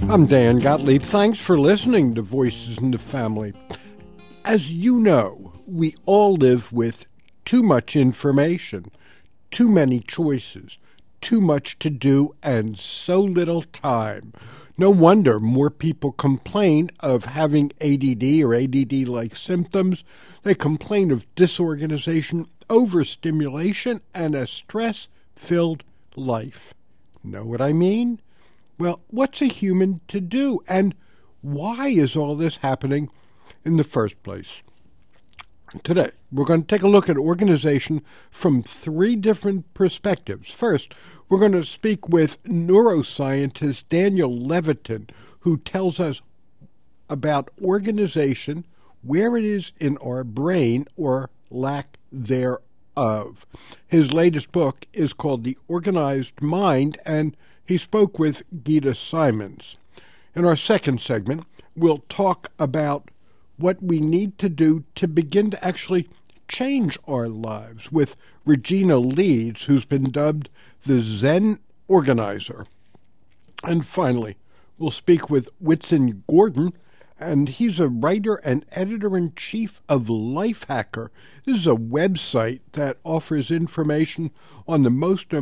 I'm Dan Gottlieb. Thanks for listening to Voices in the Family. As you know, we all live with too much information, too many choices, too much to do, and so little time. No wonder more people complain of having ADD or ADD-like symptoms. They complain of disorganization, overstimulation, and a stress-filled life. Know what I mean? Well, what's a human to do, and why is all this happening in the first place? Today, we're going to take a look at organization from three different perspectives. First, we're going to speak with neuroscientist Daniel Levitin, who tells us about organization, where it is in our brain or lack thereof. His latest book is called The Organized Mind, and he spoke with Gita Simons. In our second segment, we'll talk about what we need to do to begin to actually change our lives with Regina Leeds, who's been dubbed the Zen Organizer. And finally, we'll speak with Whitson Gordon, and he's a writer and editor-in-chief of Lifehacker. This is a website that offers information on the most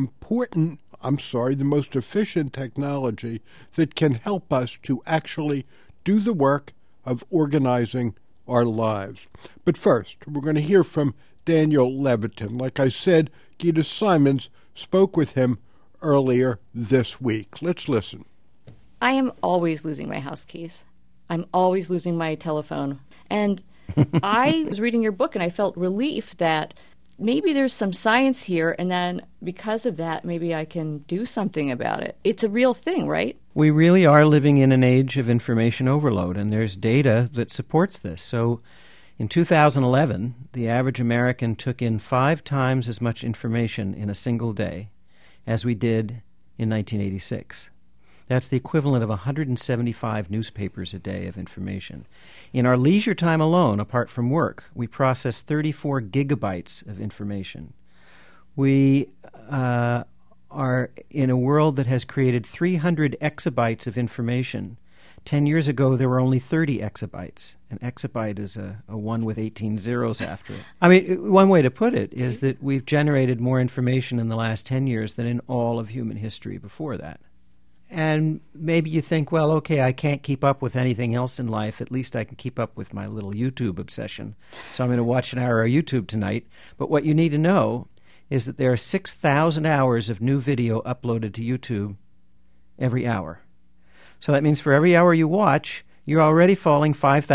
efficient technology that can help us to actually do the work of organizing our lives. But first, we're going to hear from Daniel Levitin. Like I said, Gita Simons spoke with him earlier this week. Let's listen. I am always losing my house keys. I'm always losing my telephone. And I was reading your book and I felt relief that maybe there's some science here, and then because of that, maybe I can do something about it. It's a real thing, right? We really are living in an age of information overload, and there's data that supports this. So in 2011, the average American took in 5 times as much information in a single day as we did in 1986. That's the equivalent of 175 newspapers a day of information. In our leisure time alone, apart from work, we process 34 gigabytes of information. We are in a world that has created 300 exabytes of information. 10 years ago, there were only 30 exabytes. An exabyte is a 1 with 18 zeros after it. I mean, one way to put it is that we've generated more information in the last 10 years than in all of human history before that. And maybe you think, well, okay, I can't keep up with anything else in life. At least I can keep up with my little YouTube obsession. So I'm going to watch an hour of YouTube tonight. But what you need to know is that there are 6,000 hours of new video uploaded to YouTube every hour. So that means for every hour you watch, you're already falling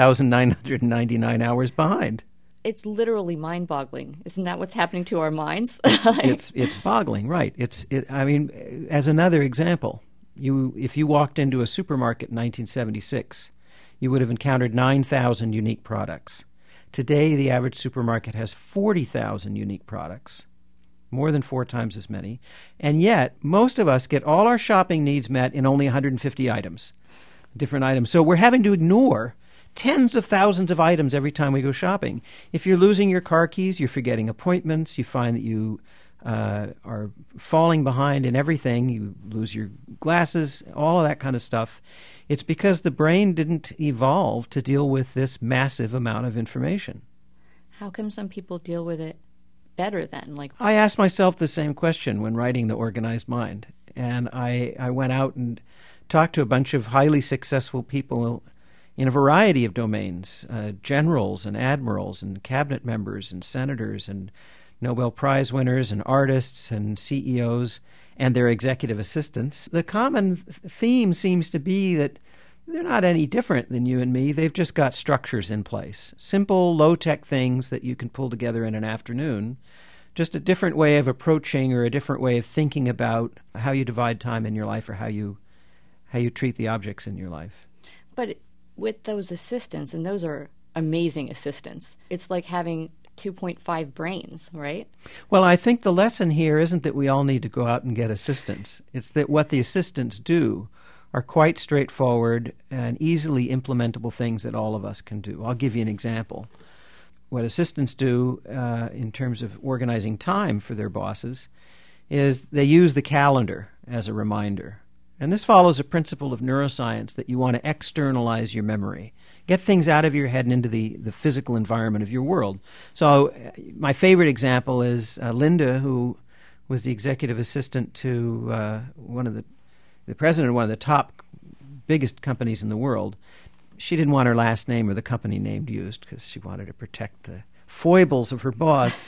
5,999 hours behind. It's literally mind-boggling. Isn't that what's happening to our minds? It's boggling, right. I mean, as another example, if you walked into a supermarket in 1976, you would have encountered 9,000 unique products. Today, the average supermarket has 40,000 unique products, more than 4 times as many, and yet most of us get all our shopping needs met in only 150 different items. So we're having to ignore tens of thousands of items every time we go shopping. If you're losing your car keys, you're forgetting appointments, you find that you are falling behind in everything, you lose your glasses, all of that kind of stuff. It's because the brain didn't evolve to deal with this massive amount of information. How come some people deal with it better then? I asked myself the same question when writing The Organized Mind, and I went out and talked to a bunch of highly successful people in a variety of domains, generals and admirals and cabinet members and senators and Nobel Prize winners and artists and CEOs and their executive assistants. The common theme seems to be that they're not any different than you and me. They've just got structures in place. Simple, low-tech things that you can pull together in an afternoon. Just a different way of approaching or a different way of thinking about how you divide time in your life or how you treat the objects in your life. But with those assistants, and those are amazing assistants, it's like having 2.5 brains, right? Well, I think the lesson here isn't that we all need to go out and get assistants. It's that what the assistants do are quite straightforward and easily implementable things that all of us can do. I'll give you an example. What assistants do in terms of organizing time for their bosses is they use the calendar as a reminder. And this follows a principle of neuroscience that you want to externalize your memory. Get things out of your head and into the physical environment of your world. So my favorite example is Linda, who was the executive assistant to the president of one of the top biggest companies in the world. She didn't want her last name or the company name used because she wanted to protect the foibles of her boss.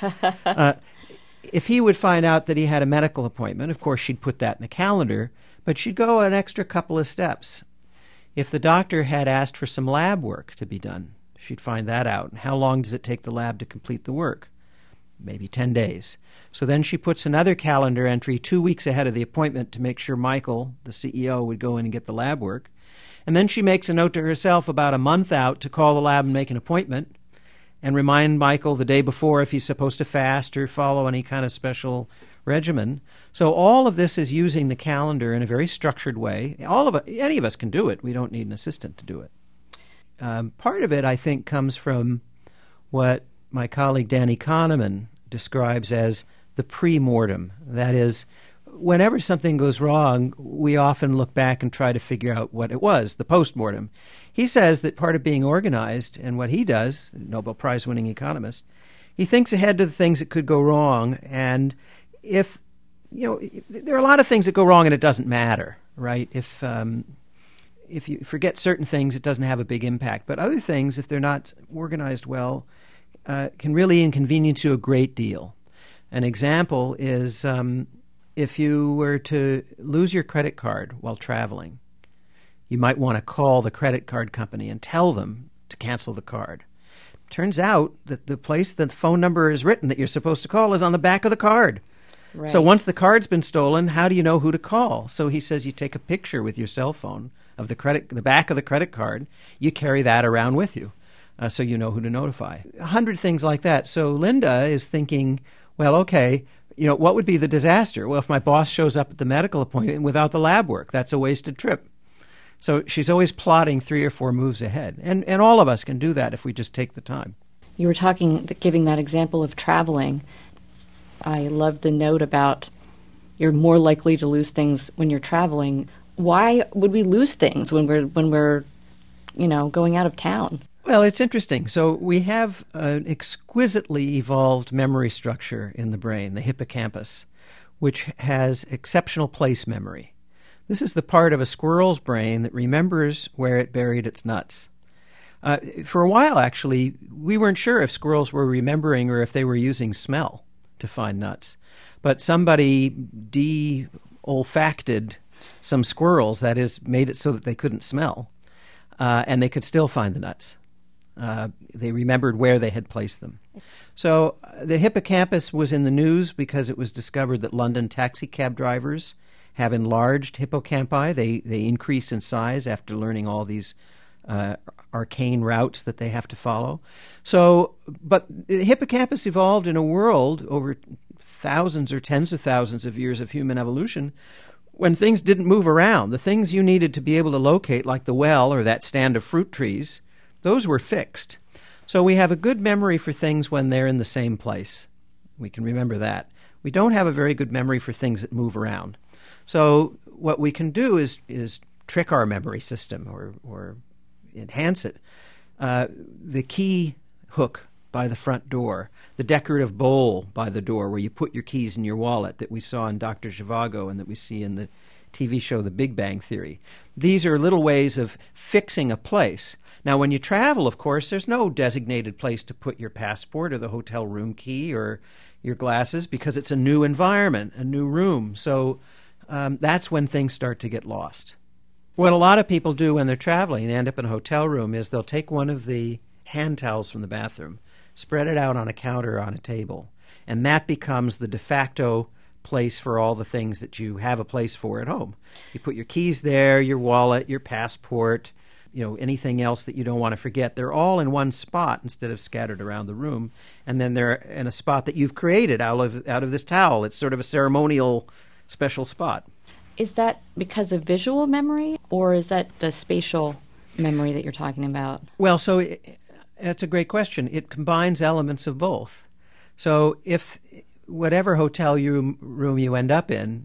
If he would find out that he had a medical appointment, of course she'd put that in the calendar, but she'd go an extra couple of steps. If the doctor had asked for some lab work to be done, she'd find that out. And how long does it take the lab to complete the work? Maybe 10 days. So then she puts another calendar entry 2 weeks ahead of the appointment to make sure Michael, the CEO, would go in and get the lab work. And then she makes a note to herself about a month out to call the lab and make an appointment and remind Michael the day before if he's supposed to fast or follow any kind of special regimen. So all of this is using the calendar in a very structured way. Any of us can do it. We don't need an assistant to do it. Part of it, I think, comes from what my colleague Danny Kahneman describes as the pre-mortem. That is, whenever something goes wrong, we often look back and try to figure out what it was, the post-mortem. He says that part of being organized, and what he does, Nobel Prize-winning economist, he thinks ahead to the things that could go wrong, and if, there are a lot of things that go wrong and it doesn't matter, right? If you forget certain things, it doesn't have a big impact. But other things, if they're not organized well, can really inconvenience you a great deal. An example is if you were to lose your credit card while traveling, you might want to call the credit card company and tell them to cancel the card. Turns out that the place that the phone number is written that you're supposed to call is on the back of the card. Right. So once the card's been stolen, how do you know who to call? So he says you take a picture with your cell phone of the back of the credit card. You carry that around with you so you know who to notify. 100 things like that. So Linda is thinking, well, okay, what would be the disaster? Well, if my boss shows up at the medical appointment without the lab work, that's a wasted trip. So she's always plotting 3 or 4 moves ahead. And all of us can do that if we just take the time. You were giving that example of traveling. I love the note about you're more likely to lose things when you're traveling. Why would we lose things when we're going out of town? Well, it's interesting. So we have an exquisitely evolved memory structure in the brain, the hippocampus, which has exceptional place memory. This is the part of a squirrel's brain that remembers where it buried its nuts. For a while, actually, we weren't sure if squirrels were remembering or if they were using smell to find nuts. But somebody de-olfacted some squirrels, that is, made it so that they couldn't smell, and they could still find the nuts. They remembered where they had placed them. So the hippocampus was in the news because it was discovered that London taxi cab drivers have enlarged hippocampi. They increase in size after learning all these arcane routes that they have to follow. But the hippocampus evolved in a world over thousands or tens of thousands of years of human evolution when things didn't move around. The things you needed to be able to locate, like the well or that stand of fruit trees, those were fixed. So we have a good memory for things when they're in the same place. We can remember that. We don't have a very good memory for things that move around. So what we can do is trick our memory system or enhance it. The key hook by the front door, the decorative bowl by the door where you put your keys in your wallet that we saw in Dr. Zhivago and that we see in the TV show The Big Bang Theory. These are little ways of fixing a place. Now, when you travel, of course, there's no designated place to put your passport or the hotel room key or your glasses because it's a new environment, a new room. So that's when things start to get lost. What a lot of people do when they're traveling, they end up in a hotel room, is they'll take one of the hand towels from the bathroom, spread it out on a counter on a table, and that becomes the de facto place for all the things that you have a place for at home. You put your keys there, your wallet, your passport, anything else that you don't want to forget. They're all in one spot instead of scattered around the room, and then they're in a spot that you've created out of this towel. It's sort of a ceremonial special spot. Is that because of visual memory, or is that the spatial memory that you're talking about? Well, that's a great question. It combines elements of both. So if whatever hotel room you end up in,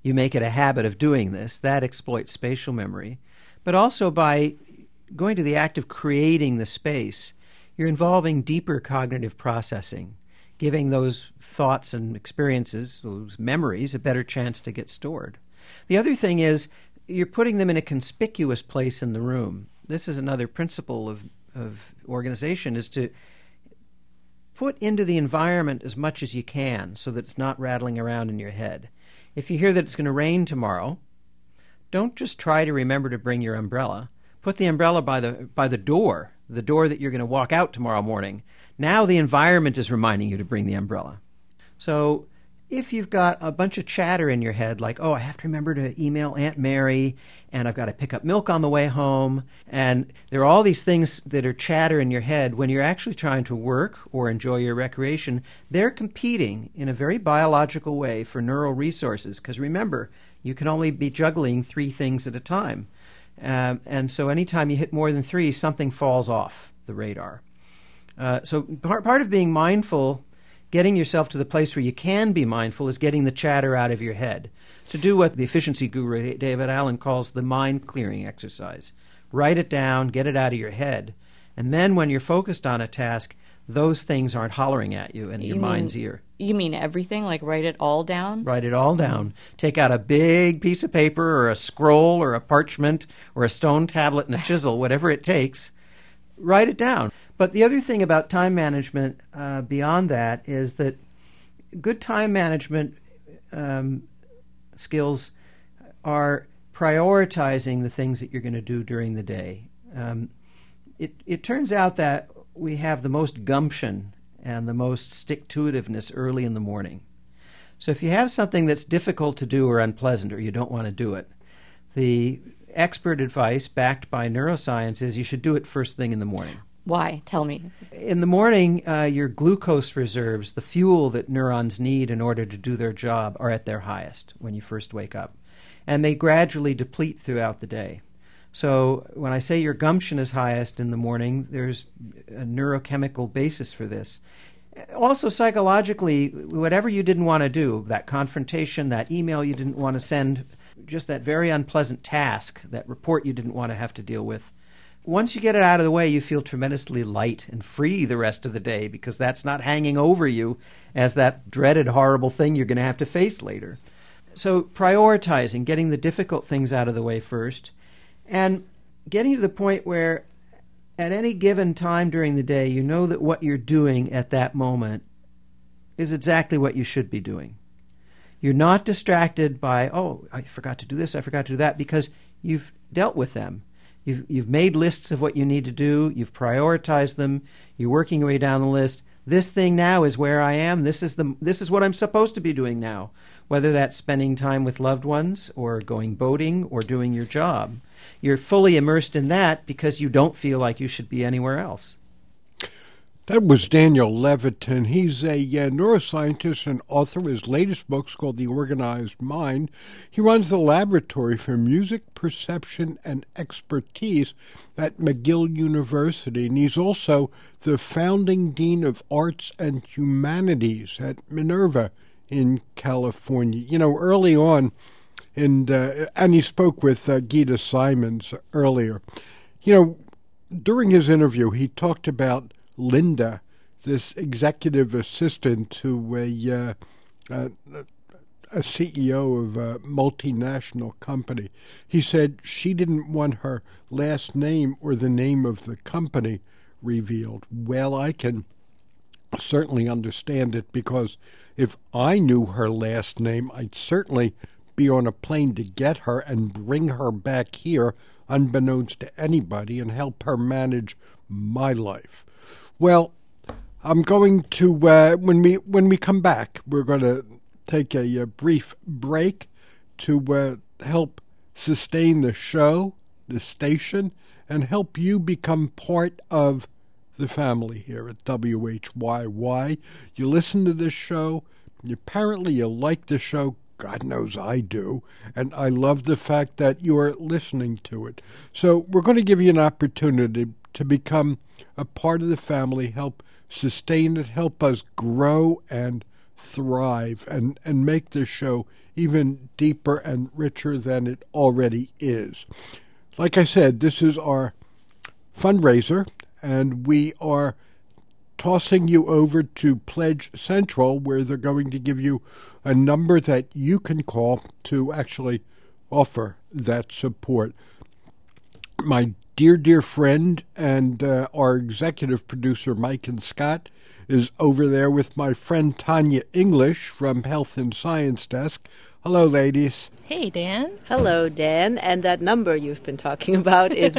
you make it a habit of doing this. That exploits spatial memory. But also by going to the act of creating the space, you're involving deeper cognitive processing, giving those thoughts and experiences, those memories, a better chance to get stored. The other thing is you're putting them in a conspicuous place in the room. This is another principle of organization, is to put into the environment as much as you can so that it's not rattling around in your head. If you hear that it's going to rain tomorrow, don't just try to remember to bring your umbrella. Put the umbrella by the door that you're going to walk out tomorrow morning. Now the environment is reminding you to bring the umbrella. So if you've got a bunch of chatter in your head, like, oh, I have to remember to email Aunt Mary, and I've got to pick up milk on the way home, and there are all these things that are chatter in your head, when you're actually trying to work or enjoy your recreation, they're competing in a very biological way for neural resources. Because remember, you can only be juggling 3 things at a time. And so anytime you hit more than 3, something falls off the radar. So part of being mindful, getting yourself to the place where you can be mindful, is getting the chatter out of your head. To do what the efficiency guru David Allen calls the mind-clearing exercise. Write it down, get it out of your head, and then when you're focused on a task, those things aren't hollering at you in your mind's ear. You mean everything? Like write it all down? Write it all down. Take out a big piece of paper or a scroll or a parchment or a stone tablet and a chisel, whatever it takes. Write it down. But the other thing about time management beyond that is that good time management skills are prioritizing the things that you're going to do during the day. It turns out that we have the most gumption and the most stick-to-itiveness early in the morning. So if you have something that's difficult to do or unpleasant, or you don't want to do it, the expert advice backed by neuroscience is you should do it first thing in the morning. Why? Tell me. In the morning, your glucose reserves, the fuel that neurons need in order to do their job, are at their highest when you first wake up. And they gradually deplete throughout the day. So when I say your gumption is highest in the morning, there's a neurochemical basis for this. Also, psychologically, whatever you didn't want to do, that confrontation, that email you didn't want to send, just that very unpleasant task, that report you didn't want to have to deal with, once you get it out of the way, you feel tremendously light and free the rest of the day, because that's not hanging over you as that dreaded, horrible thing you're going to have to face later. So prioritizing, getting the difficult things out of the way first, and getting to the point where at any given time during the day, you know that what you're doing at that moment is exactly what you should be doing. You're not distracted by, oh, I forgot to do this, I forgot to do that, because you've dealt with them. You've made lists of what you need to do. You've prioritized them. You're working your way down the list. This thing now is where I am. This is what I'm supposed to be doing now, whether that's spending time with loved ones or going boating or doing your job. You're fully immersed in that because you don't feel like you should be anywhere else. That was Daniel Levitin. He's a neuroscientist and author. His latest book's called The Organized Mind. He runs the Laboratory for Music, Perception, and Expertise at McGill University, and he's also the founding dean of Arts and Humanities at Minerva in California. You know, early on, and he spoke with Gita Simons earlier. You know, during his interview, he talked about Linda, this executive assistant to a CEO of a multinational company. He said she didn't want her last name or the name of the company revealed. Well, I can certainly understand it, because if I knew her last name, I'd certainly be on a plane to get her and bring her back here unbeknownst to anybody and help her manage my life. Well, I'm going to, when we come back, we're going to take a brief break to help sustain the show, the station, and help you become part of the family here at WHYY. You listen to this show, apparently you like the show, God knows I do, and I love the fact that you're listening to it. So we're going to give you an opportunity to become a part of the family, help sustain it, help us grow and thrive, and make this show even deeper and richer than it already is. Like I said, this is our fundraiser, and we are tossing you over to Pledge Central, where they're going to give you a number that you can call to actually offer that support. My dear friend and our executive producer, Mike and Scott, is over there with my friend Tanya English from Health and Science Desk. Hello, ladies. Hey, Dan. Hello, Dan. And that number you've been talking about is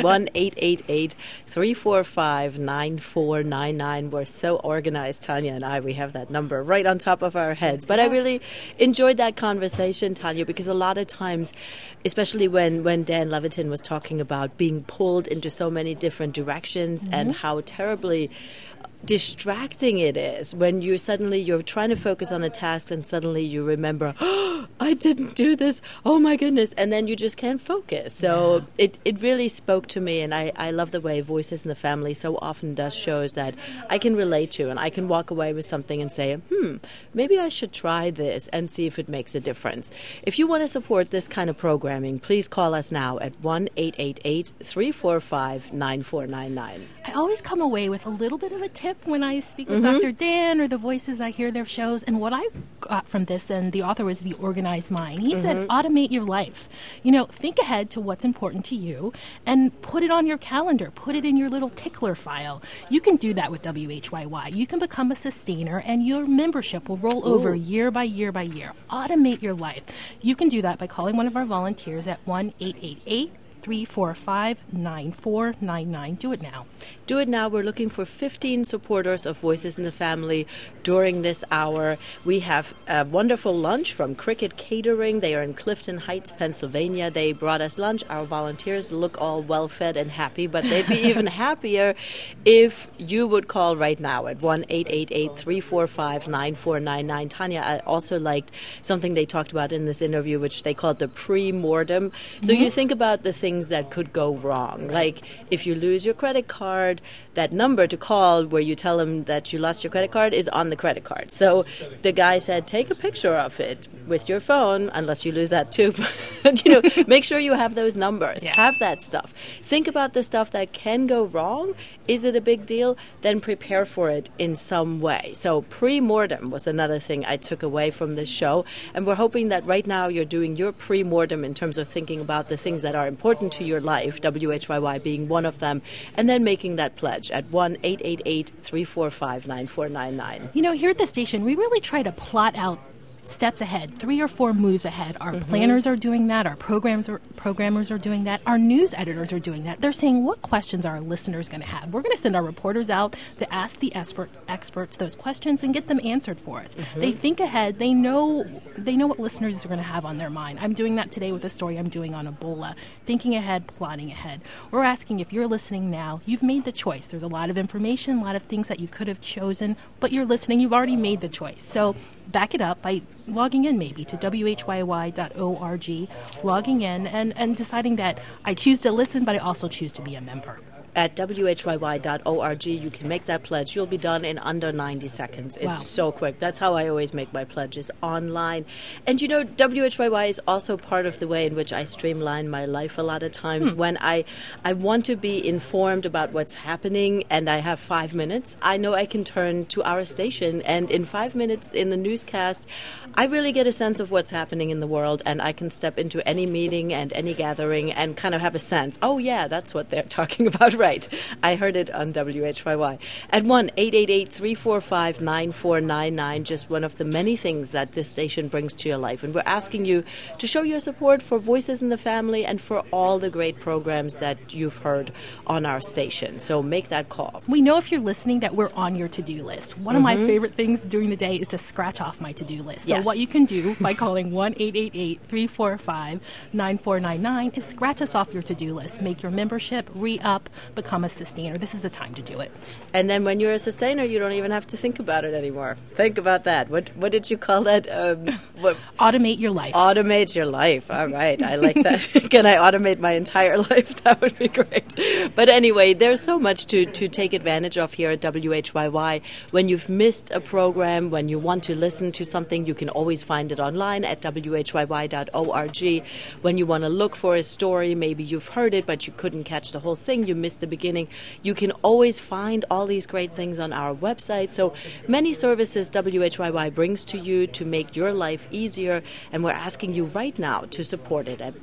1-888-345-9499. We're so organized, Tanya and I. We have that number right on top of our heads. But I really enjoyed that conversation, Tanya, because a lot of times, especially when Dan Levitin was talking about being pulled into so many different directions and how terribly distracting it is when you're trying to focus on a task and suddenly you remember, oh, I didn't do this, oh my goodness, and then you just can't focus. So it really spoke to me, and I love the way Voices in the Family so often does shows that I can relate to, and I can walk away with something and say, maybe I should try this and see if it makes a difference. If you want to support this kind of programming, please call us now at 1-888-345-9499. I always come away with a little bit of a tip when I speak with Dr. Dan or the Voices, I hear their shows. And what I got from this, and the author was The Organized Mind, he said, automate your life. Think ahead to what's important to you and put it on your calendar. Put it in your little tickler file. You can do that with WHYY. You can become a sustainer, and your membership will roll over year by year by year. Automate your life. You can do that by calling one of our volunteers at 1-888-345-9499. Do it now. Do it now. We're looking for 15 supporters of Voices in the Family during this hour. We have a wonderful lunch from Cricket Catering. They are in Clifton Heights, Pennsylvania. They brought us lunch. Our volunteers look all well-fed and happy, but they'd be even happier if you would call right now at 1-888-345-9499. Tanya, I also liked something they talked about in this interview, which they called the pre-mortem. So you think about the things that could go wrong. Like if you lose your credit card, that number to call where you tell them that you lost your credit card is on the credit card. So the guy said, take a picture of it with your phone, unless you lose that too. But, make sure you have those numbers. Yeah. Have that stuff. Think about the stuff that can go wrong. Is it a big deal? Then prepare for it in some way. So pre-mortem was another thing I took away from this show. And we're hoping that right now you're doing your pre-mortem in terms of thinking about the things that are important to your life, WHYY being one of them, and then making that pledge at 1-888-345-9499. Here at the station, we really try to plot out steps ahead, 3 or 4 moves ahead. Our planners are doing that. Our programmers are doing that. Our news editors are doing that. They're saying, what questions are our listeners going to have? We're going to send our reporters out to ask the experts those questions and get them answered for us. They think ahead. They know what listeners are going to have on their mind. I'm doing that today with a story I'm doing on Ebola. Thinking ahead, plotting ahead. We're asking, if you're listening now, you've made the choice. There's a lot of information, a lot of things that you could have chosen, but you're listening. You've already made the choice. So back it up by logging in maybe to whyy.org, logging in and deciding that I choose to listen, but I also choose to be a member. At whyy.org, you can make that pledge. You'll be done in under 90 seconds. It's so quick. That's how I always make my pledges, online. And WHYY is also part of the way in which I streamline my life a lot of times. When I want to be informed about what's happening and I have 5 minutes, I know I can turn to our station, and in 5 minutes in the newscast, I really get a sense of what's happening in the world, and I can step into any meeting and any gathering and kind of have a sense, oh yeah, that's what they're talking about. Right. I heard it on WHYY. At 1-888-345-9499, just one of the many things that this station brings to your life. And we're asking you to show your support for Voices in the Family and for all the great programs that you've heard on our station. So make that call. We know if you're listening that we're on your to-do list. One of my favorite things during the day is to scratch off my to-do list. So what you can do by calling 1-888-345-9499 is scratch us off your to-do list. Make your membership, re-up, become a sustainer, this is the time to do it. And then when you're a sustainer, you don't even have to think about it anymore. Think about that. What did you call that? Automate your life. Automate your life. All right. I like that. Can I automate my entire life? That would be great. But anyway, there's so much to take advantage of here at WHYY. When you've missed a program, when you want to listen to something, you can always find it online at whyy.org. When you want to look for a story, maybe you've heard it, but you couldn't catch the whole thing, you missed the beginning, you can always find all these great things on our website. So many services WHYY brings to you to make your life easier, and we're asking you right now to support it at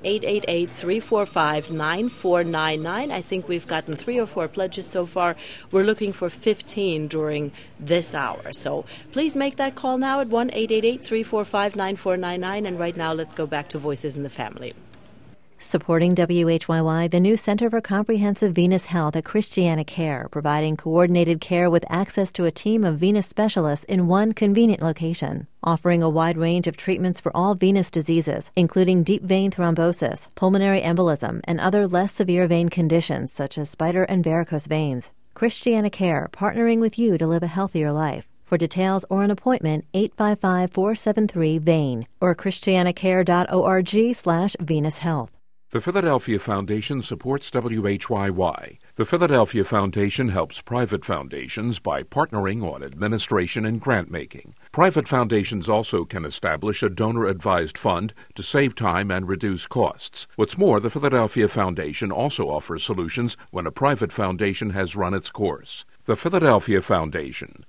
1-888-345-9499. I think we've gotten 3 or 4 pledges so far. We're looking for 15 during this hour. So please make that call now at 1-888-345-9499. And right now, let's go back to Voices in the Family. Supporting WHYY, the new Center for Comprehensive Venous Health at Christiana Care, providing coordinated care with access to a team of venous specialists in one convenient location, offering a wide range of treatments for all venous diseases, including deep vein thrombosis, pulmonary embolism, and other less severe vein conditions such as spider and varicose veins. Christiana Care, partnering with you to live a healthier life. For details or an appointment, 855-473-VEIN or christianacare.org/Venous Health. The Philadelphia Foundation supports WHYY. The Philadelphia Foundation helps private foundations by partnering on administration and grant-making. Private foundations also can establish a donor-advised fund to save time and reduce costs. What's more, the Philadelphia Foundation also offers solutions when a private foundation has run its course. The Philadelphia Foundation,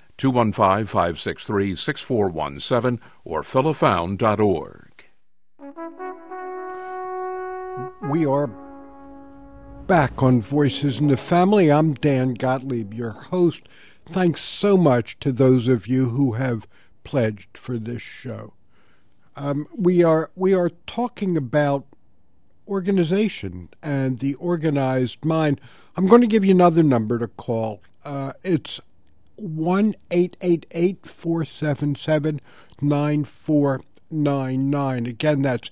215-563-6417 or philafound.org. We are back on Voices in the Family. I'm Dan Gottlieb, your host. Thanks so much to those of you who have pledged for this show. We are talking about organization and the organized mind. I'm going to give you another number to call. It's 1-888-477-9499. Again, that's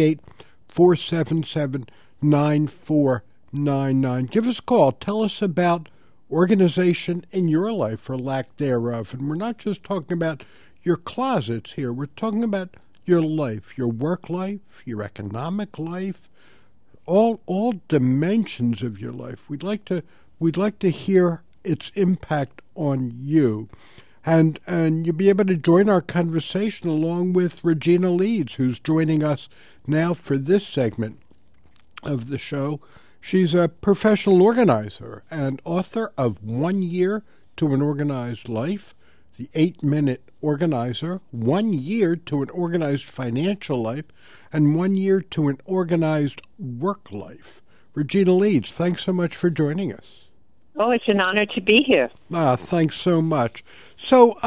888-477-9499. Give us a call. Tell us about organization in your life or lack thereof. And we're not just talking about your closets here. We're talking about your life, your work life, your economic life, all dimensions of your life. We'd like to hear its impact on you. And you'll be able to join our conversation along with Regina Leeds, who's joining us now for this segment of the show. She's a professional organizer and author of 1 Year to an Organized Life, The 8-Minute Organizer, 1 Year to an Organized Financial Life, and 1 Year to an Organized Work Life. Regina Leeds, thanks so much for joining us. Oh, it's an honor to be here. Thanks so much. So,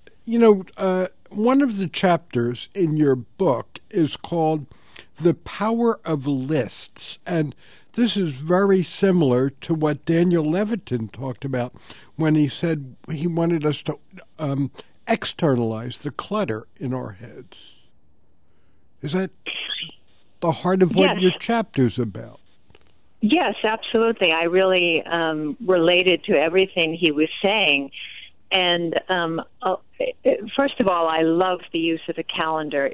one of the chapters in your book is called The Power of Lists, and this is very similar to what Daniel Levitin talked about when he said he wanted us to externalize the clutter in our heads. Is that the heart of what your chapter's about? Yes, absolutely. I really related to everything he was saying. And first of all, I love the use of a calendar.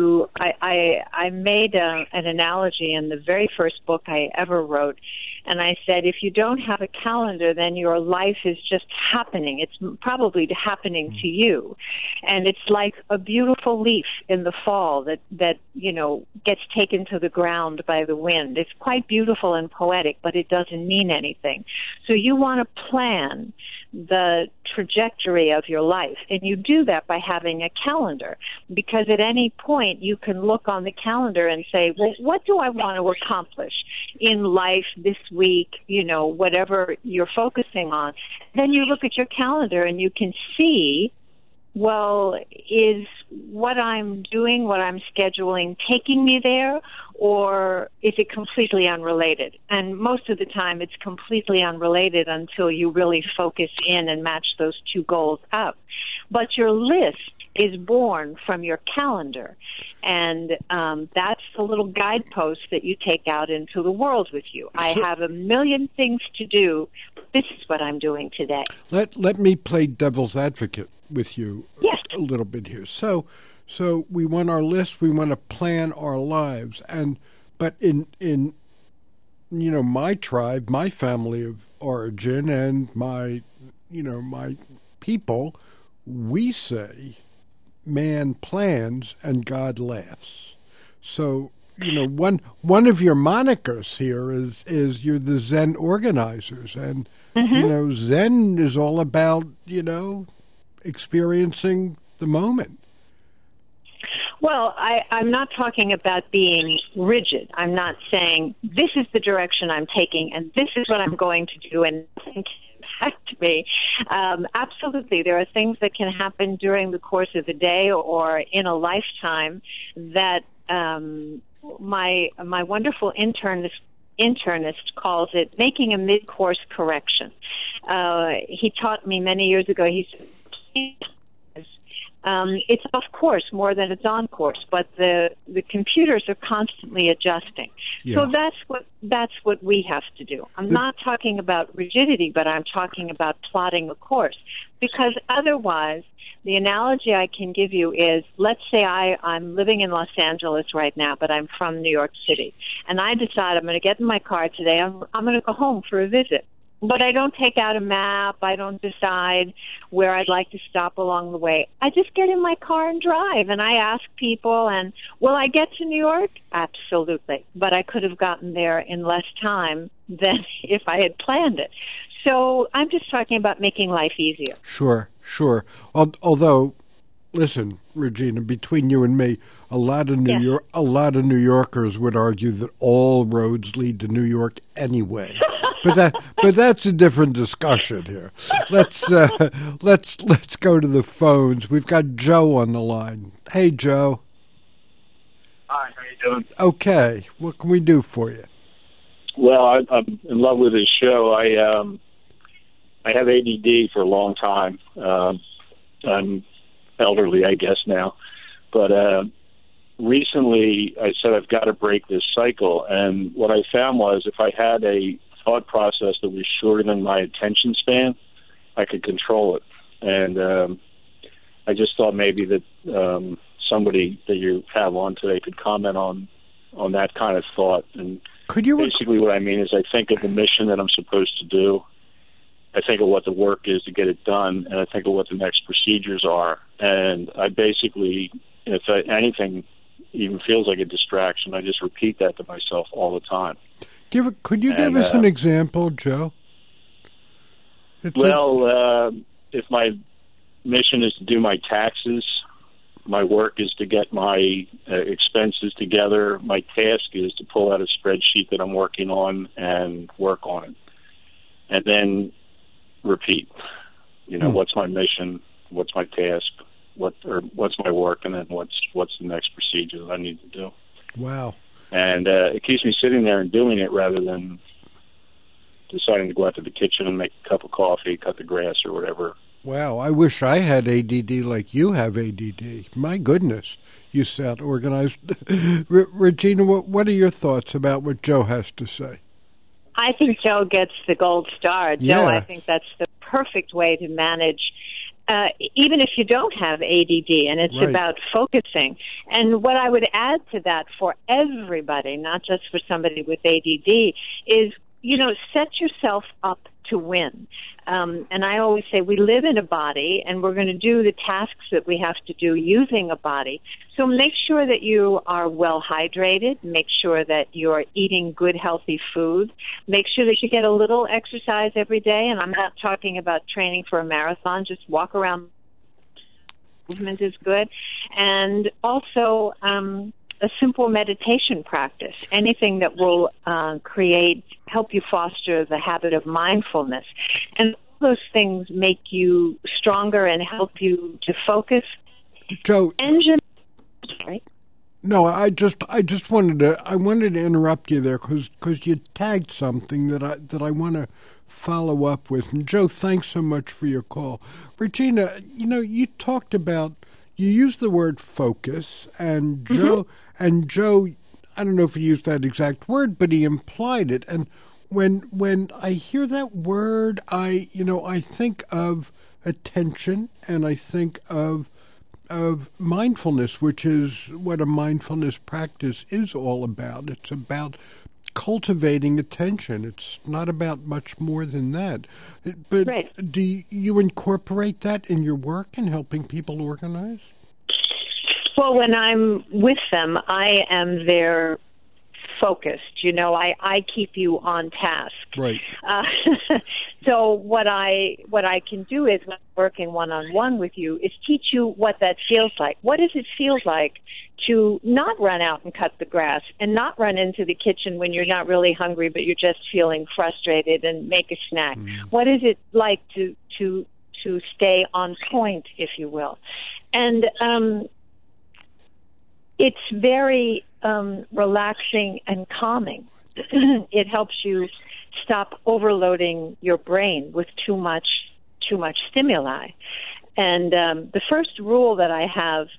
I made an analogy in the very first book I ever wrote, and I said, if you don't have a calendar, then your life is just happening. It's probably happening to you. And it's like a beautiful leaf in the fall that gets taken to the ground by the wind. It's quite beautiful and poetic, but it doesn't mean anything. So you want to plan the trajectory of your life, and you do that by having a calendar, because at any point you can look on the calendar and say, well, what do I want to accomplish in life this week, whatever you're focusing on. Then you look at your calendar and you can see, well, is what I'm doing, what I'm scheduling, taking me there, or is it completely unrelated? And most of the time it's completely unrelated until you really focus in and match those two goals up. But your list is born from your calendar. And that's the little guidepost that you take out into the world with you. I have a million things to do. This is what I'm doing today. Let me play devil's advocate with you a little bit here. So we want our list, we want to plan our lives, but in my tribe, my family of origin, and my people, we say man plans and God laughs. So one of your monikers here is you're the Zen organizers, and Zen is all about experiencing the moment. Well, I'm not talking about being rigid. I'm not saying this is the direction I'm taking and this is what I'm going to do and nothing can impact me. Absolutely, there are things that can happen during the course of a day or in a lifetime that my wonderful internist calls it making a mid-course correction. He taught me many years ago, he said, it's off course more than it's on course, but the computers are constantly adjusting. Yeah. So that's what we have to do. I'm not talking about rigidity, but I'm talking about plotting a course. Because otherwise, the analogy I can give you is, let's say I'm living in Los Angeles right now, but I'm from New York City, and I decide I'm going to get in my car today. I'm going to go home for a visit. But I don't take out a map. I don't decide where I'd like to stop along the way. I just get in my car and drive, and I ask people, and will I get to New York? Absolutely. But I could have gotten there in less time than if I had planned it. So I'm just talking about making life easier. Sure. Although, listen, Regina, between you and me, a lot of New Yorkers would argue that all roads lead to New York anyway. But that's a different discussion here. Let's go to the phones. We've got Joe on the line. Hey, Joe. Hi, how you doing? Okay. What can we do for you? Well, I'm in love with this show. I have ADD for a long time. I'm elderly, I guess now, but recently I said I've got to break this cycle. And what I found was if I had a thought process that was shorter than my attention span, I could control it. And I just thought maybe that somebody that you have on today could comment on that kind of thought. And basically what I mean is I think of the mission that I'm supposed to do. I think of what the work is to get it done, and I think of what the next procedures are. And I basically, if anything even feels like a distraction, I just repeat that to myself all the time. Could you give us an example, Joe? If my mission is to do my taxes, my work is to get my expenses together, my task is to pull out a spreadsheet that I'm working on and work on it. And then repeat, what's my mission, what's my task, what's my work, and then what's the next procedure that I need to do. Wow. And it keeps me sitting there and doing it rather than deciding to go out to the kitchen and make a cup of coffee, cut the grass, or whatever. Wow, I wish I had ADD like you have ADD. My goodness, you sound organized. Regina, what are your thoughts about what Joe has to say? I think Joe gets the gold star. Joe, I think that's the perfect way to manage, even if you don't have ADD, and it's about focusing. And what I would add to that for everybody, not just for somebody with ADD, is, set yourself up to win. And I always say we live in a body, and we're going to do the tasks that we have to do using a body. So make sure that you are well hydrated. Make sure that you're eating good, healthy food. Make sure that you get a little exercise every day. And I'm not talking about training for a marathon. Just walk around. Movement is good. And also a simple meditation practice, anything that will help you foster the habit of mindfulness. And all those things make you stronger and help you to focus. Joe, sorry. No, I just wanted to interrupt you there because you tagged something that I want to follow up with. And Joe, thanks so much for your call. Regina, you talked about you use the word focus, and Joe, I don't know if he used that exact word, but he implied it. And when I hear that word, I think of attention, and I think of mindfulness, which is what a mindfulness practice is all about. It's about cultivating attention. It's not about much more than that. But right. Do you incorporate that in your work in helping people organize? Well, when I'm with them, I am their focused. I keep you on task. Right. So what I can do is, when I'm working one-on-one with you, is teach you what that feels like. What does it feel like to not run out and cut the grass, and not run into the kitchen when you're not really hungry, but you're just feeling frustrated, and make a snack? What is it like to stay on point, if you will? And it's very relaxing and calming. It helps you stop overloading your brain with too much stimuli. And the first rule that I have,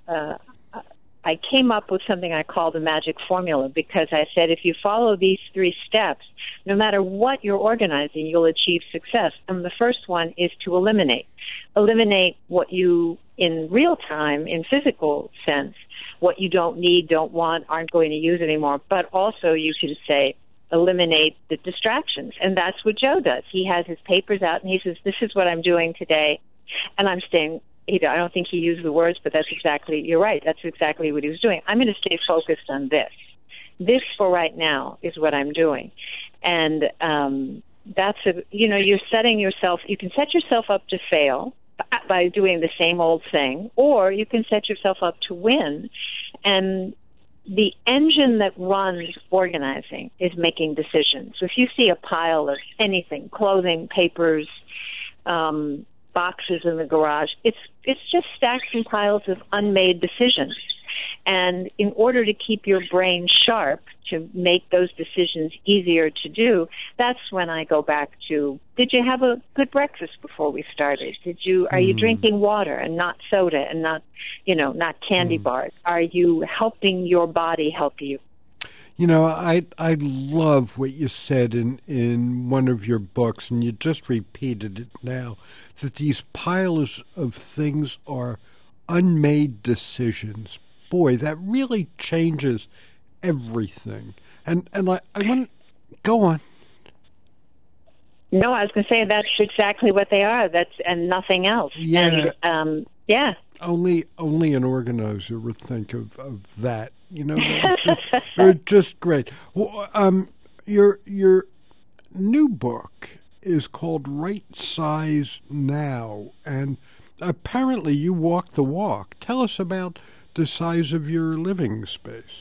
I came up with something I call the magic formula, because I said if you follow these 3 steps, no matter what you're organizing, you'll achieve success. And the first one is to eliminate. Eliminate what you, in real time, in physical sense, what you don't need, don't want, aren't going to use anymore. But also you can say, eliminate the distractions. And that's what Joe does. He has his papers out and he says, this is what I'm doing today. And I'm staying, I don't think he used the words, but you're right. That's exactly what he was doing. I'm going to stay focused on this. This for right now is what I'm doing. And you're setting yourself, you can set yourself up to fail by doing the same old thing, or you can set yourself up to win. And the engine that runs organizing is making decisions. So if you see a pile of anything, clothing, papers, boxes in the garage, it's just stacks and piles of unmade decisions. And in order to keep your brain sharp, to make those decisions easier to do, that's when I go back to, did you have a good breakfast before we started? Are you drinking water and not soda and not candy bars? Are you helping your body help you? I love what you said in one of your books, and you just repeated it now, that these piles of things are unmade decisions. Boy, that really changes everything. And I want to go on. No, I was going to say that's exactly what they are. And nothing else. Yeah. And, yeah. Only an organizer would think of that. They're just great. Well, your new book is called Right Size Now, and apparently you walk the walk. Tell us about the size of your living space.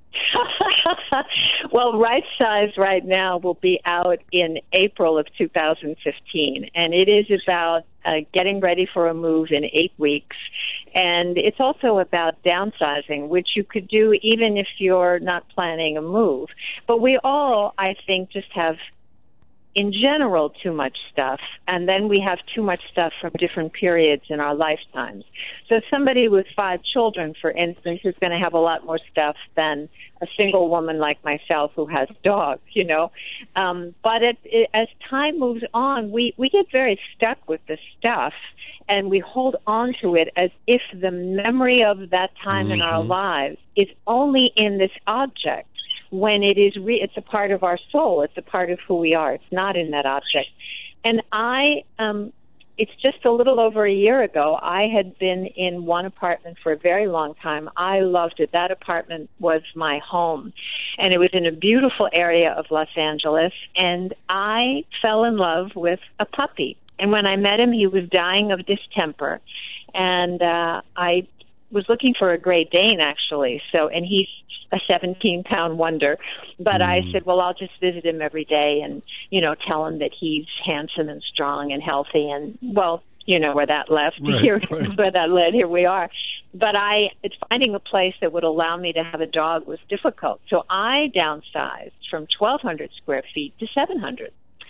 Well, Right Size Right Now will be out in April of 2015, and it is about getting ready for a move in 8 weeks. And it's also about downsizing, which you could do even if you're not planning a move. But we all, I think, just have, in general, too much stuff, and then we have too much stuff from different periods in our lifetimes. So somebody with 5 children, for instance, is going to have a lot more stuff than a single woman like myself who has dogs, But as time moves on, we get very stuck with this stuff, and we hold on to it as if the memory of that time in our lives is only in this object, when it is it's a part of our soul. It's a part of who we are. It's not in that object. And it's just a little over a year ago, I had been in one apartment for a very long time. I loved it. That apartment was my home. And it was in a beautiful area of Los Angeles. And I fell in love with a puppy. And when I met him, he was dying of distemper. And I was looking for a Great Dane, actually. And he's a 17-pound wonder. But I said, well, I'll just visit him every day and, tell him that he's handsome and strong and healthy. And, well, where that left. Where that led, here we are. But finding a place that would allow me to have a dog was difficult. So I downsized from 1,200 square feet to 700.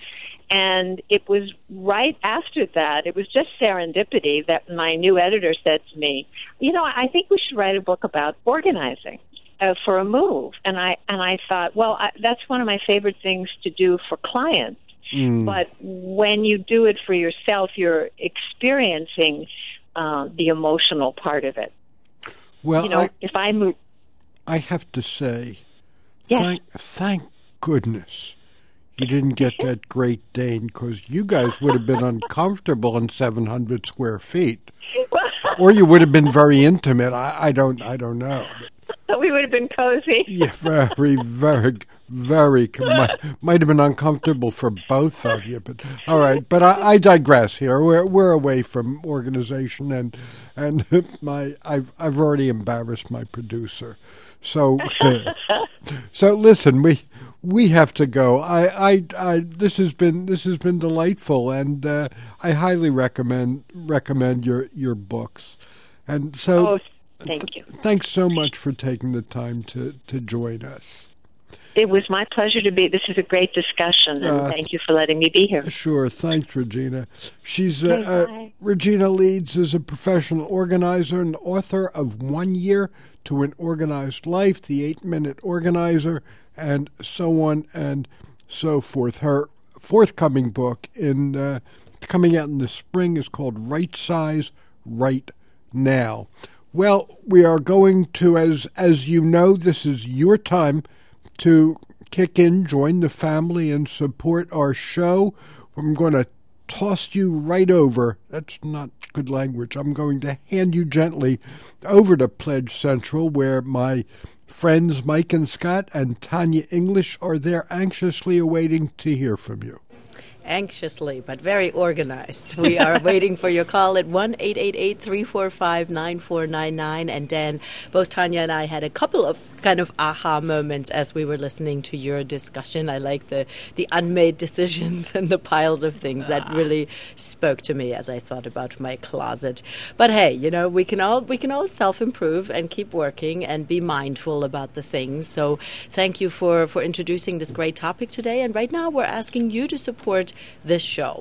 And it was right after that, it was just serendipity that my new editor said to me, I think we should write a book about organizing for a move. And I thought, well, that's one of my favorite things to do for clients. But when you do it for yourself, you're experiencing the emotional part of it. Well, if I move, I have to say, yes. thank goodness you didn't get that Great Dane, because you guys would have been uncomfortable in 700 square feet, or you would have been very intimate. I don't know. We would have been cozy. Yeah, very, very, very. Might have been uncomfortable for both of you, but all right. But I digress here. We're away from organization, and I've already embarrassed my producer. So so listen, we have to go. This has been delightful, and I highly recommend your books, and so. Oh, thank you. Thanks so much for taking the time to join us. It was my pleasure to be. This is a great discussion, and thank you for letting me be here. Sure. Thanks, Regina. She's bye. Regina Leeds is a professional organizer and author of 1 Year to an Organized Life, The 8-Minute Organizer, and so on and so forth. Her forthcoming book, coming out in the spring, is called Right Size, Right Now. Well, we are going to, as you know, this is your time to kick in, join the family, and support our show. I'm going to toss you right over. That's not good language. I'm going to hand you gently over to Pledge Central, where my friends Mike and Scott and Tanya English are there anxiously awaiting to hear from you. Anxiously, but very organized. We are waiting for your call at 1-888-345-9499. And Dan, both Tanya and I had a couple of kind of aha moments as we were listening to your discussion. I like the unmade decisions and the piles of things that really spoke to me as I thought about my closet. But hey, we can all self-improve and keep working and be mindful about the things. So thank you for introducing this great topic today. And right now we're asking you to support this show.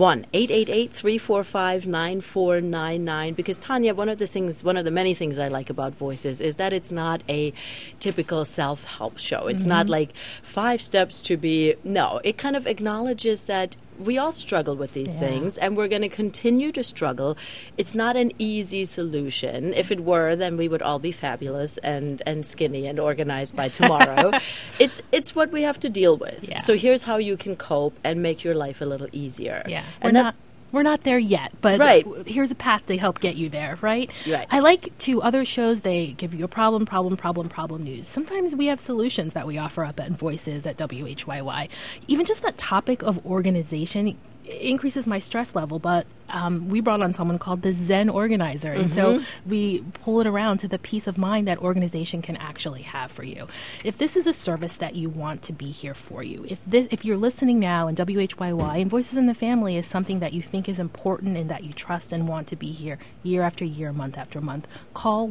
1-888-345-9499. Because Tanya, one of the many things I like about Voices is that it's not a typical self-help show. It's not like 5 steps to be. No, it kind of acknowledges that we all struggle with these things, and we're going to continue to struggle. It's not an easy solution. If it were, then we would all be fabulous and skinny and organized by tomorrow. It's what we have to deal with. Yeah. So here's how you can cope and make your life a little easier. Yeah, we're not there yet, but here's a path to help get you there, right? Right. I like other shows, they give you a problem news. Sometimes we have solutions that we offer up at Voices at WHYY. Even just that topic of organization increases my stress level, but we brought on someone called the Zen Organizer, and so we pull it around to the peace of mind that organization can actually have for you. If this is a service that you want to be here for you, if you're listening now and WHYY and Voices in the Family is something that you think is important and that you trust and want to be here year after year, month after month, call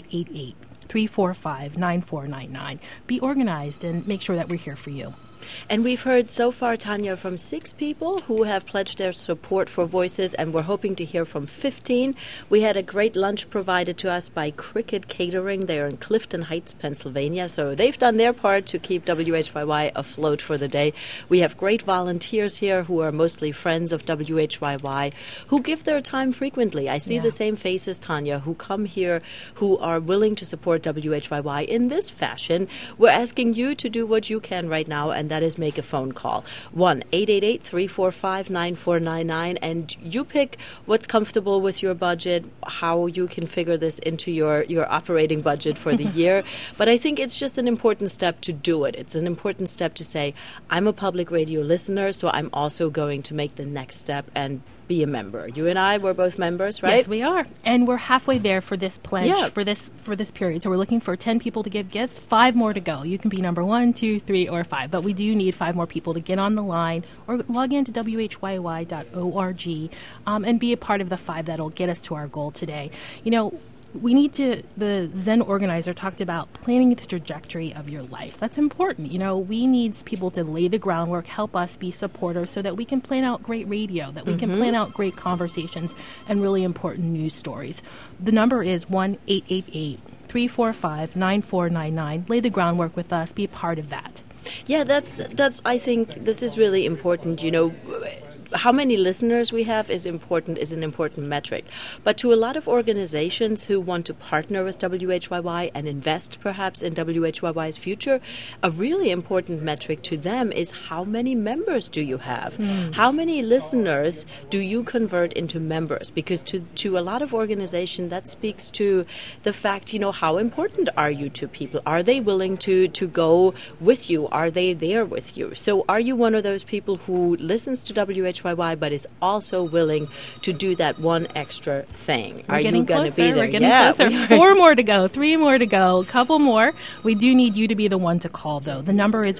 1-888-345-9499. Be organized and make sure that we're here for you. And we've heard so far, Tanya, from 6 people who have pledged their support for Voices, and we're hoping to hear from 15. We had a great lunch provided to us by Cricket Catering. They're in Clifton Heights, Pennsylvania, so they've done their part to keep WHYY afloat for the day. We have great volunteers here who are mostly friends of WHYY who give their time frequently. I see the same faces, Tanya, who come here who are willing to support WHYY in this fashion. We're asking you to do what you can right now, and that is make a phone call. 1-888-345-9499, and you pick what's comfortable with your budget, how you can figure this into your operating budget for the year. But I think it's just an important step to do it. It's an important step to say, I'm a public radio listener, so I'm also going to make the next step and be a member. You and I, we're both members, right? Yes, we are. And we're halfway there for this pledge for this period. So we're looking for 10 people to give gifts, 5 more to go. You can be number 1, 2, 3, or 5. But we do need 5 more people to get on the line or log into WHYY.org and be a part of the 5 that'll get us to our goal today. the Zen organizer talked about planning the trajectory of your life. That's important. We need people to lay the groundwork, help us be supporters so that we can plan out great radio, that we can plan out great conversations and really important news stories. The number is 1-888-345-9499. Lay the groundwork with us. Be a part of that. Yeah, that's. I think this is really important. How many listeners we have is an important metric. But to a lot of organizations who want to partner with WHYY and invest perhaps in WHYY's future, a really important metric to them is how many members do you have? How many listeners do you convert into members? Because to a lot of organizations, that speaks to the fact, how important are you to people? Are they willing to go with you? Are they there with you? So are you one of those people who listens to WHYY but is also willing to do that one extra thing? Are you going to be there? We're getting closer. 4 more to go. 3 more to go. A couple more. We do need you to be the one to call, though. The number is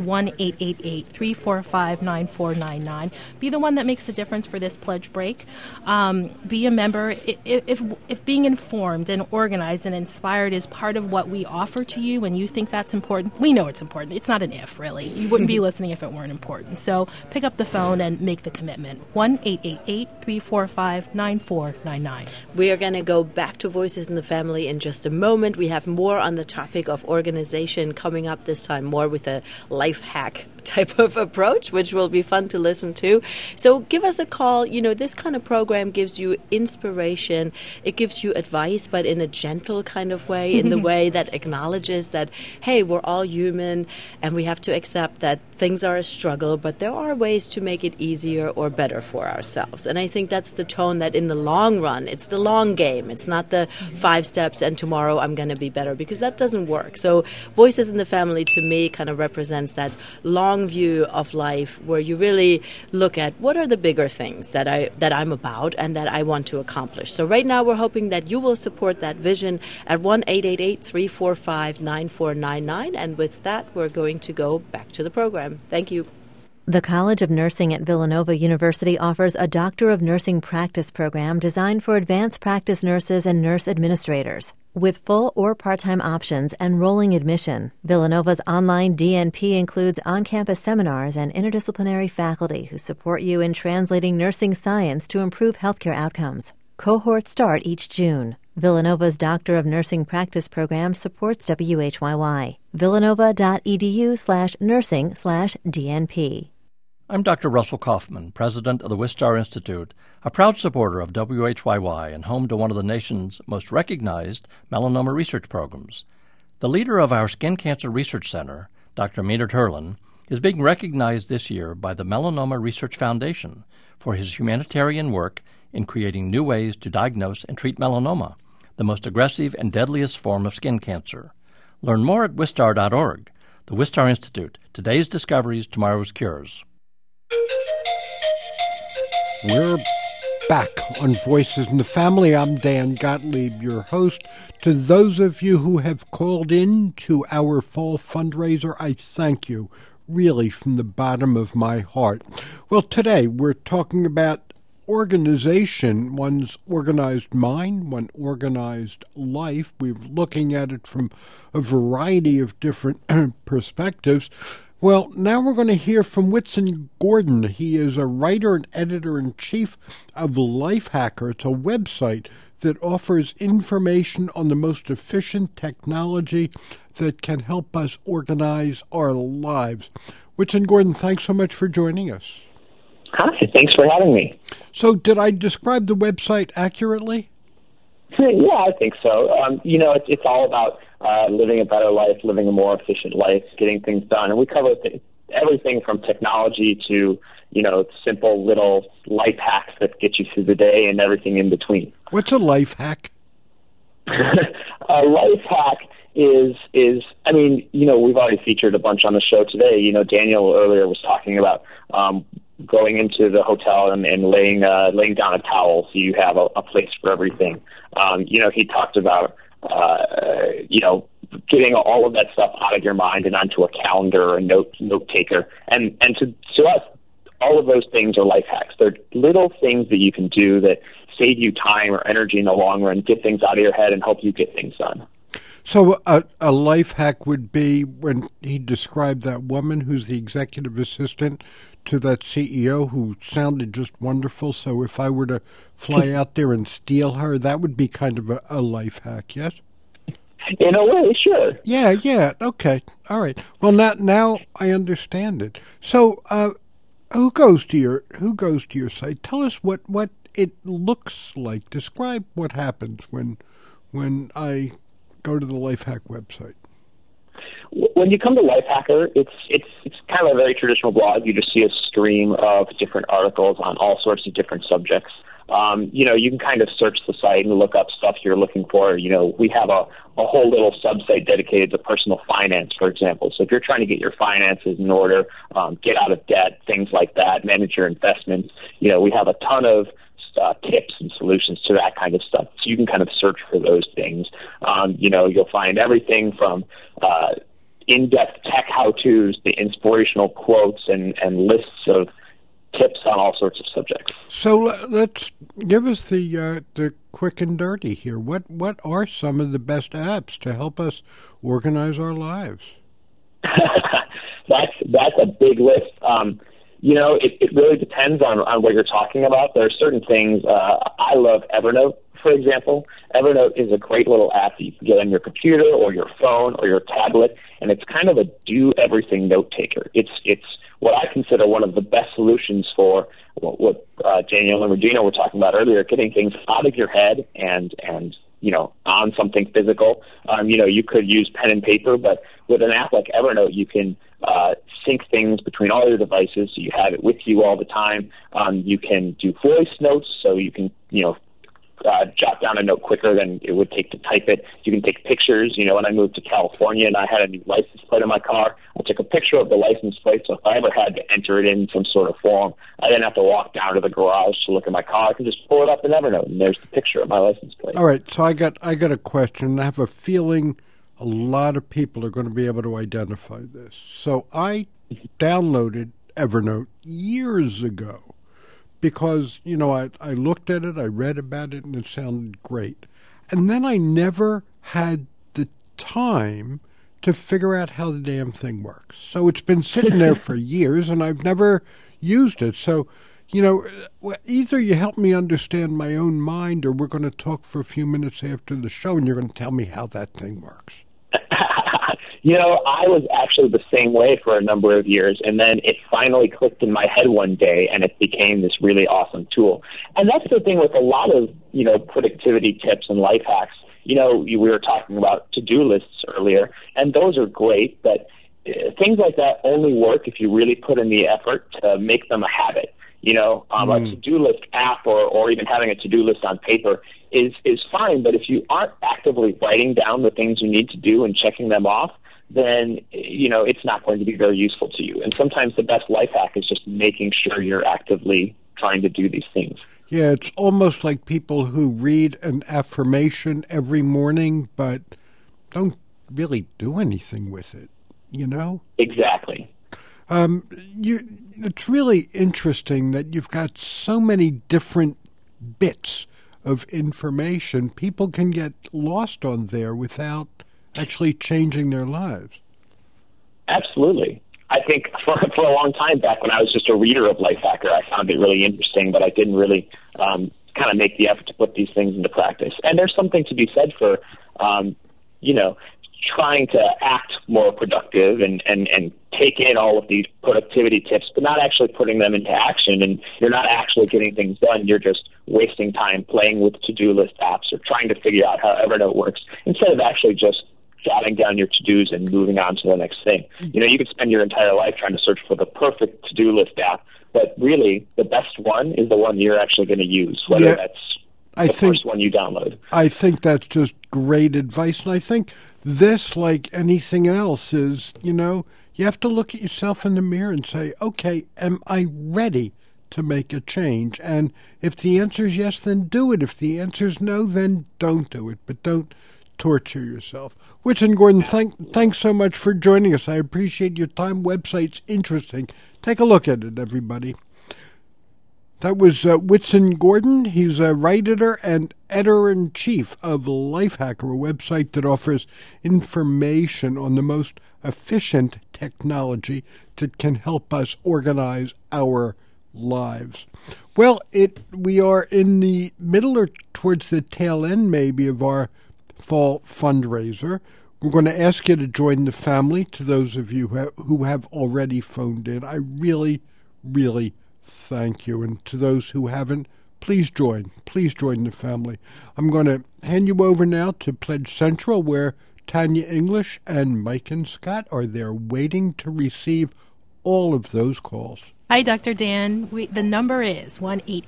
1-888-345-9499. Be the one that makes the difference for this pledge break. Be a member. If being informed and organized and inspired is part of what we offer to you and you think that's important, we know it's important. It's not an if, really. You wouldn't be listening if it weren't important. So pick up the phone and make the commitment. 1-888-345-9499. We are going to go back to Voices in the Family in just a moment. We have more on the topic of organization coming up this time, more with a life hack type of approach, which will be fun to listen to. So give us a call. This kind of program gives you inspiration. It gives you advice, but in a gentle kind of way, in the way that acknowledges that, hey, we're all human and we have to accept that things are a struggle, but there are ways to make it easier or better for ourselves. And I think that's the tone that in the long run, it's the long game. It's not the 5 steps and tomorrow I'm going to be better, because that doesn't work. So Voices in the Family to me kind of represents that long view of life where you really look at what are the bigger things that I'm about and that I want to accomplish. So right now we're hoping that you will support that vision at 1-888-345-9499. And with that, we're going to go back to the program. Thank you. The College of Nursing at Villanova University offers a Doctor of Nursing practice program designed for advanced practice nurses and nurse administrators. With full or part-time options and rolling admission, Villanova's online DNP includes on-campus seminars and interdisciplinary faculty who support you in translating nursing science to improve healthcare outcomes. Cohorts start each June. Villanova's Doctor of Nursing practice program supports WHYY. villanova.edu/nursing/DNP. I'm Dr. Russell Kaufman, president of the Wistar Institute, a proud supporter of WHYY and home to one of the nation's most recognized melanoma research programs. The leader of our Skin Cancer Research Center, Dr. Maynard Herlin, is being recognized this year by the Melanoma Research Foundation for his humanitarian work in creating new ways to diagnose and treat melanoma, the most aggressive and deadliest form of skin cancer. Learn more at wistar.org. The Wistar Institute, today's discoveries, tomorrow's cures. We're back on Voices in the Family. I'm Dan Gottlieb, your host. To those of you who have called in to our fall fundraiser, I thank you, really, from the bottom of my heart. Well, today we're talking about organization, one's organized mind, one organized life. We're looking at it from a variety of different perspectives. Well, now we're going to hear from Whitson Gordon. He is a writer and editor-in-chief of Lifehacker. It's a website that offers information on the most efficient technology that can help us organize our lives. Whitson Gordon, thanks so much for joining us. Hi, thanks for having me. So did I describe the website accurately? Yeah, I think so. It's all about living a better life, living a more efficient life, getting things done. And we cover everything from technology to, simple little life hacks that get you through the day and everything in between. What's a life hack? A life hack is we've already featured a bunch on the show today. Daniel earlier was talking about going into the hotel and laying down a towel so you have a place for everything. He talked about, getting all of that stuff out of your mind and onto a calendar or a note taker. And to us, all of those things are life hacks. They're little things that you can do that save you time or energy in the long run, get things out of your head, and help you get things done. So a life hack would be when he described that woman who's the executive assistant to that CEO who sounded just wonderful. So if I were to fly out there and steal her, that would be kind of a life hack, yes? In a way, sure. Yeah. Okay. All right. Well, now I understand it. So who goes to your site? Tell us what it looks like. Describe what happens when I go to the Lifehack website. When you come to Lifehacker, it's kind of a very traditional blog. You just see a stream of different articles on all sorts of different subjects. You can kind of search the site and look up stuff you're looking for. We have a whole little sub-site dedicated to personal finance, for example. So if you're trying to get your finances in order, get out of debt, things like that, manage your investments, we have a ton of tips and solutions to that kind of stuff. So you can kind of search for those things. You'll find everything from in-depth tech how-tos, the inspirational quotes and lists of tips on all sorts of subjects. So let's give us the quick and dirty here. What are some of the best apps to help us organize our lives? That's a big list. It really depends on what you're talking about. There are certain things. I love Evernote, for example. Evernote is a great little app that you can get on your computer or your phone or your tablet, and it's kind of a do-everything note taker. It's what I consider one of the best solutions for what Daniel and Regina were talking about earlier, getting things out of your head and on something physical. You could use pen and paper, but with an app like Evernote, you can sync things between all your devices, so you have it with you all the time. You can do voice notes, so you can, jot down a note quicker than it would take to type it. You can take pictures. When I moved to California and I had a new license plate in my car, I took a picture of the license plate, so if I ever had to enter it in some sort of form, I didn't have to walk down to the garage to look at my car. I could just pull it up in Evernote, and there's the picture of my license plate. All right, so I got a question. I have a feeling a lot of people are going to be able to identify this. So I downloaded Evernote years ago because, I looked at it, I read about it, and it sounded great. And then I never had the time to figure out how the damn thing works. So it's been sitting there for years, and I've never used it. So, either you help me understand my own mind, or we're going to talk for a few minutes after the show, and you're going to tell me how that thing works. I was actually the same way for a number of years, and then it finally clicked in my head one day, and it became this really awesome tool. And that's the thing with a lot of, productivity tips and life hacks. We were talking about to-do lists earlier, and those are great, but things like that only work if you really put in the effort to make them a habit. A to-do list app or even having a to-do list on paper is fine, but if you aren't actively writing down the things you need to do and checking them off, then, it's not going to be very useful to you. And sometimes the best life hack is just making sure you're actively trying to do these things. Yeah, it's almost like people who read an affirmation every morning but don't really do anything with it, Exactly. It's really interesting that you've got so many different bits of information. People can get lost on there without actually changing their lives. Absolutely. I think for a long time back when I was just a reader of Lifehacker, I found it really interesting, but I didn't really kind of make the effort to put these things into practice. And there's something to be said for, trying to act more productive and take in all of these productivity tips, but not actually putting them into action. And you're not actually getting things done. You're just wasting time playing with to-do list apps or trying to figure out how Evernote works instead of actually just jotting down your to-dos and moving on to the next thing. You could spend your entire life trying to search for the perfect to-do list app, but really the best one is the one you're actually going to use, whether that's first one you download. I think that's just great advice. And I think this, like anything else, is, you have to look at yourself in the mirror and say, okay, am I ready to make a change? And if the answer is yes, then do it. If the answer is no, then don't do it. But don't torture yourself. Whitson Gordon, thanks so much for joining us. I appreciate your time. Website's interesting. Take a look at it, everybody. That was Whitson Gordon. He's a writer and editor-in-chief of Lifehacker, a website that offers information on the most efficient technology that can help us organize our lives. Well, we are in the middle or towards the tail end, maybe, of our fall fundraiser. We're going to ask you to join the family, to those of you who have already phoned in. I really, really thank you. And to those who haven't, please join. Please join the family. I'm going to hand you over now to Pledge Central, where Tanya English and Mike and Scott are there waiting to receive all of those calls. Hi, Dr. Dan. The number is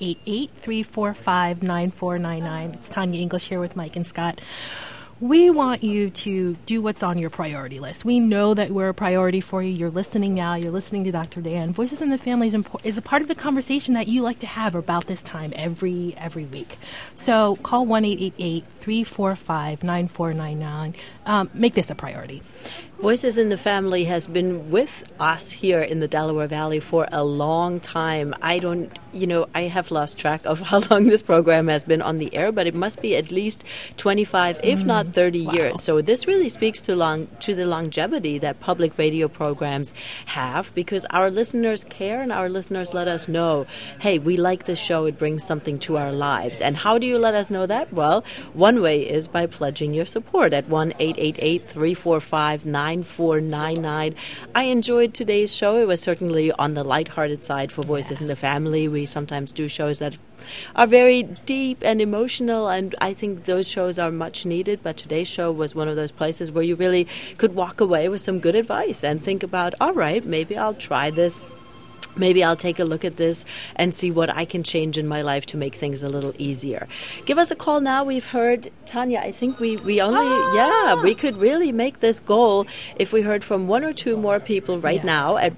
1-888-345-9499. It's Tanya English here with Mike and Scott. We want you to do what's on your priority list. We know that we're a priority for you. You're listening now. You're listening to Dr. Dan. Voices in the Family is a part of the conversation that you like to have about this time every week. So call 1-888-345-9499. Make this a priority. Voices in the Family has been with us here in the Delaware Valley for a long time. I have lost track of how long this program has been on the air, but it must be at least 25, if not 30 years. So this really speaks to the longevity that public radio programs have, because our listeners care and our listeners let us know, hey, we like this show, it brings something to our lives. And how do you let us know that? Well, one way is by pledging your support at 1-888-345-9499. I enjoyed today's show. It was certainly on the lighthearted side for Voices in the Family. We sometimes do shows that are very deep and emotional, and I think those shows are much needed, but today's show was one of those places where you really could walk away with some good advice and think about, all right, maybe I'll try this. Maybe I'll take a look at this and see what I can change in my life to make things a little easier. Give us a call now. We've heard, Tanya, I think we could really make this goal if we heard from one or two more people right now at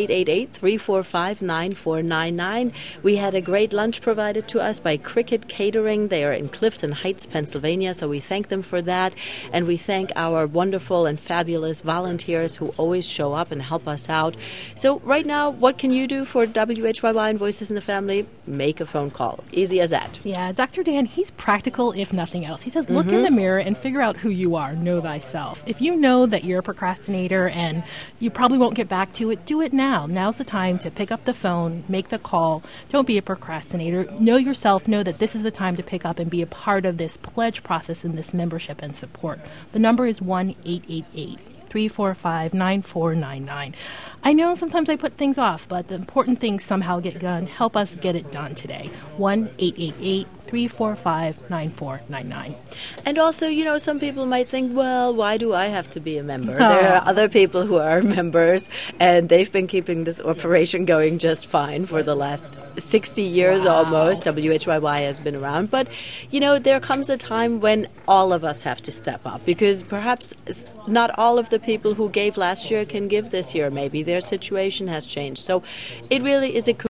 1-888-345-9499. We had a great lunch provided to us by Cricket Catering. They are in Clifton Heights, Pennsylvania, so we thank them for that. And we thank our wonderful and fabulous volunteers who always show up and help us out. So right now, what can you do for WHYY and Voices in the Family? Make a phone call. Easy as that. Yeah, Dr. Dan, he's practical if nothing else. He says, look in the mirror and figure out who you are. Know thyself. If you know that you're a procrastinator and you probably won't get back to it, do it now. Now's the time to pick up the phone, make the call. Don't be a procrastinator. Know yourself. Know that this is the time to pick up and be a part of this pledge process and this membership and support. The number is 1-888-345-9499. I know sometimes I put things off, but the important things somehow get done. Help us get it done today. 1-888-345-9499. And also, some people might think, well, why do I have to be a member? There are other people who are members, and they've been keeping this operation going just fine for the last 60 years almost. WHYY has been around. But, there comes a time when all of us have to step up, because perhaps not all of the people who gave last year can give this year. Maybe their situation has changed. So it really is a